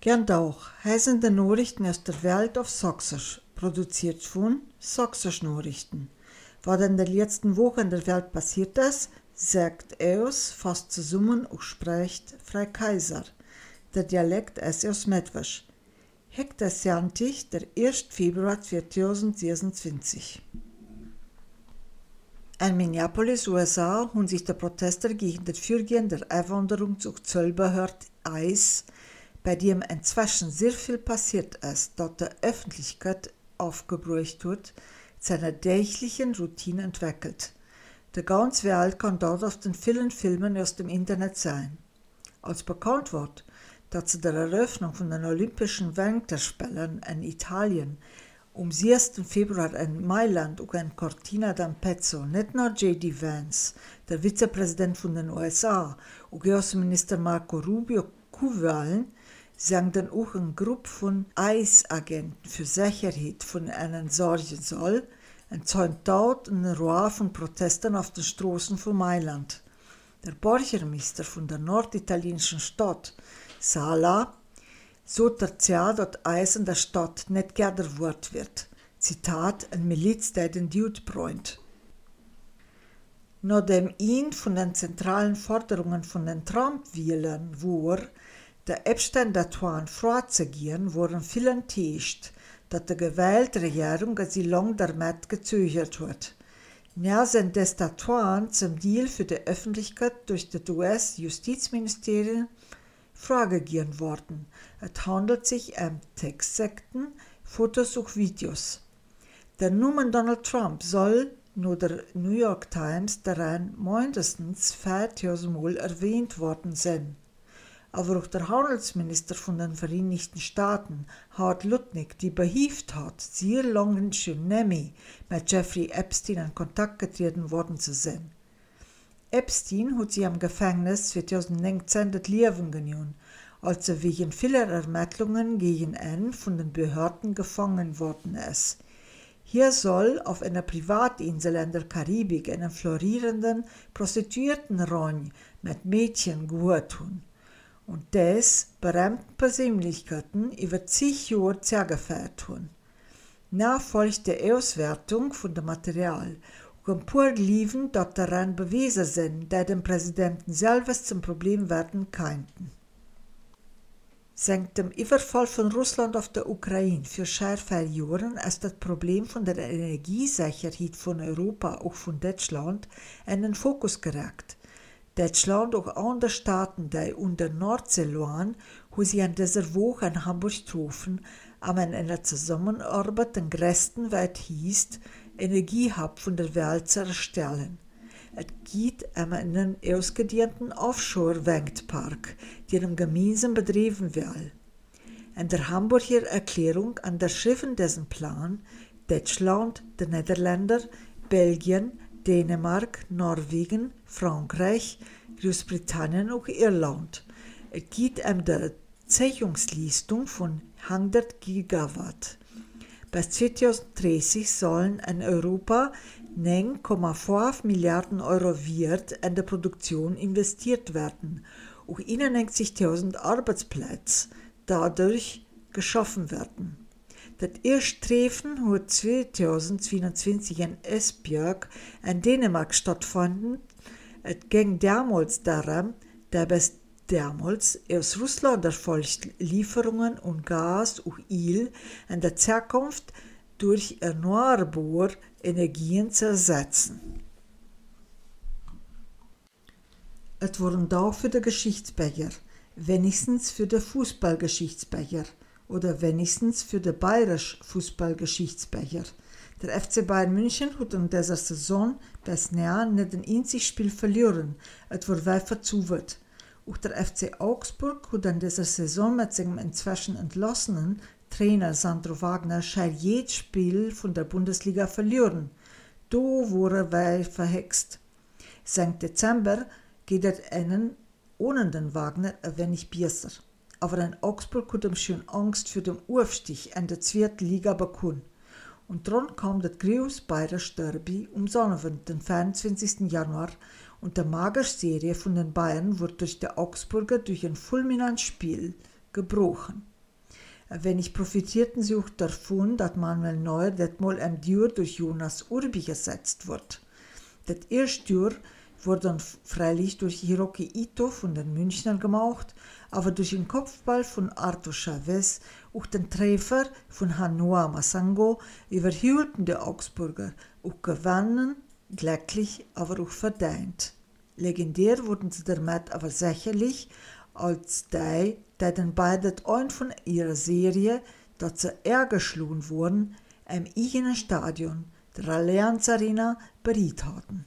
Gern auch heißen die Nachrichten aus der Welt auf Sächsisch, produziert von Sächsisch Nachrichten. Was in der letzten Woche in der Welt passiert ist, sagt aus, fast zusammen und spricht Frei Kaiser. Der Dialekt ist aus Medwisch. Hektar Sonntag, der 1. Februar 2026. In Minneapolis, USA, haben sich die Protester gegen das Vorgehen der Einwanderung zur Zollbehörde ICE, bei dem inzwischen sehr viel passiert ist, dass die Öffentlichkeit aufgebraucht wird, zu einer täglichen Routine entwickelt. Die ganze Welt kann dort auf den vielen Filmen aus dem Internet sein. Als bekannt wird, dass zu der Eröffnung von den Olympischen Winterspielen in Italien am 6. Februar in Mailand und in Cortina d'Ampezzo nicht nur J.D. Vance, der Vizepräsident von den USA, und Außenminister Marco Rubio zuwählen, sagen dann auch eine Gruppe von ICE-Agenten für Sicherheit von ihnen sorgen soll, entzeugt dort eine Reihe von Protesten auf den Straßen von Mailand. Der Bürgermeister von der norditalienischen Stadt, Sala, so erzählt, dass ICE in der Stadt nicht geändert wird. Zitat, ein Miliz, der den Dude bräunt. Nachdem ihn von den zentralen Forderungen von den Trump-Wählern war, der Epstein Datuan vorzugehen, wurden viele enttäuscht, dass die gewählte Regierung sie lang damit gezögert hat. Ja sind des Datuan zum Deal für die Öffentlichkeit durch das US-Justizministerium vorgegeben worden. Es handelt sich um Textsekten, Fotos und Videos. Der Name Donald Trump soll nur der New York Times daran mindestens 4000 Mal erwähnt worden sein. Aber auch der Handelsminister von den Vereinigten Staaten, Howard Lutnick, die behieft hat, sehr lange schon nicht mit Jeffrey Epstein in Kontakt getreten worden zu sein. Epstein hat sich im Gefängnis 2019 das Leben genommen, als er wegen vieler Ermittlungen gegen ihn von den Behörden gefangen worden ist. Hier soll auf einer Privatinsel in der Karibik einen florierenden Prostituiertenrang mit Mädchen gehört haben. Und das berühmten Persönlichkeiten über 10 Jahre zergefeiert haben. Nach folgt die Auswertung von dem Material und ein paar Liefen, die daran bewiesen sind, die dem Präsidenten selbst zum Problem werden könnten. Seit dem Überfall von Russland auf der Ukraine für schärfe Jahren ist das Problem von der Energiesicherheit von Europa, auch von Deutschland, in den Fokus gerückt. Deutschland und andere Staaten, die unter Nordsee liegen, haben sich in dieser Woche in Hamburg getroffen, um in einer Zusammenarbeit den größten, wie es hieß, Energiehub von der Welt zu erstellen. Es geht um einen ausgedehnten Offshore-Windpark, der gemeinsam betrieben wird. In der Hamburger Erklärung unterschrieben diesen Plan Deutschland, die Niederländer, Belgien, Dänemark, Norwegen, Frankreich, Großbritannien und Irland. Es geht um die Zeichnungsleistung von 100 Gigawatt. Bis 2030 sollen in Europa 9,5 Milliarden Euro wert in die Produktion investiert werden und 91.000 Arbeitsplätze dadurch geschaffen werden. Das erste Treffen hat 2022 in Esbjerg in Dänemark stattgefunden. Es ging damals darum, dass bis damals aus Russland erfolgte Lieferungen und Gas und Öl in der Zukunft durch erneuerbare Energien zu ersetzen. Es wurden da für die Geschichtsbücher, wenigstens für die Fußballgeschichtsbücher oder wenigstens für die bayerisch Fußballgeschichtsbücher. Der FC Bayern München hat in dieser Saison bis näher nicht ein einziges Spiel verloren, es war weit verzögert. Auch der FC Augsburg hat in dieser Saison mit seinem inzwischen entlassenen Trainer Sandro Wagner scheint jedes Spiel von der Bundesliga verloren. Da wurde er verhext. Seit Dezember geht es ihnen ohne den Wagner ein wenig besser. Aber in Augsburg hat ihm schon Angst für den Aufstieg in der zweiten Liga bekommen. Und dann kam das große bayerische Derby um Sonnabend, den 24. Januar, und die magische Serie von den Bayern wurde durch die Augsburger durch ein fulminantes Spiel gebrochen. Wenig profitierten sie auch davon, dass Manuel Neuer das mal am Jahr durch Jonas Urbi gesetzt wird. Das erste Jahr wurde dann freilich durch Hiroki Ito von den Münchnern gemacht, aber durch den Kopfball von Arthur Chavez und den Treffer von Hanoa Masango überhielten die Augsburger und gewannen, glücklich, aber auch verdient. Legendär wurden sie damit aber sicherlich als die den beiden ein von ihrer Serie, dass sie geschlagen wurden, im eigenen Stadion, der Allianz Arena, bereit hatten.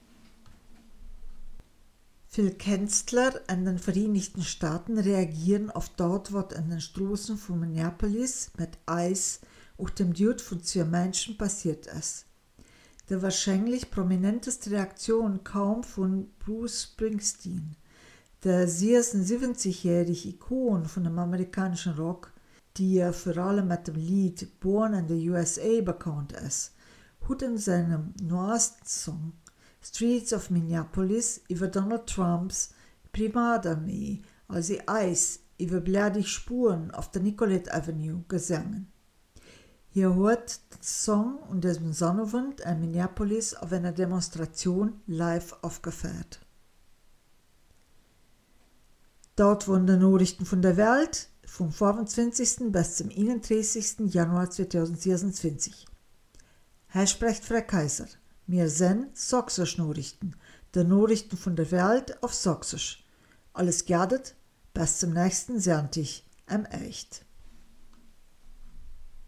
Viele Künstler in den Vereinigten Staaten reagieren auf das, was in den Straßen von Minneapolis mit Eis und dem Tod von 2 Menschen passiert ist. Die wahrscheinlich prominenteste Reaktion kam von Bruce Springsteen, der 76-jährige Ikon von dem amerikanischen Rock, die vor allem mit dem Lied Born in the USA bekannt ist, hat in seinem neuesten Song Streets of Minneapolis über Donald Trumps Primatarmee, also Eis über blädige Spuren auf der Nicollet Avenue, gesungen. Hier wird der Song und diesem Sonnenwind in Minneapolis auf einer Demonstration live aufgeführt. Dort wurden die Nachrichten von der Welt vom 25. bis zum 31. Januar 2026. Herr spricht Frau Kaiser. Wir sind Sächsisch Nachrichten, die Nachrichten von der Welt auf Sächsisch. Alles geadet, bis zum nächsten Sonntag, Echt.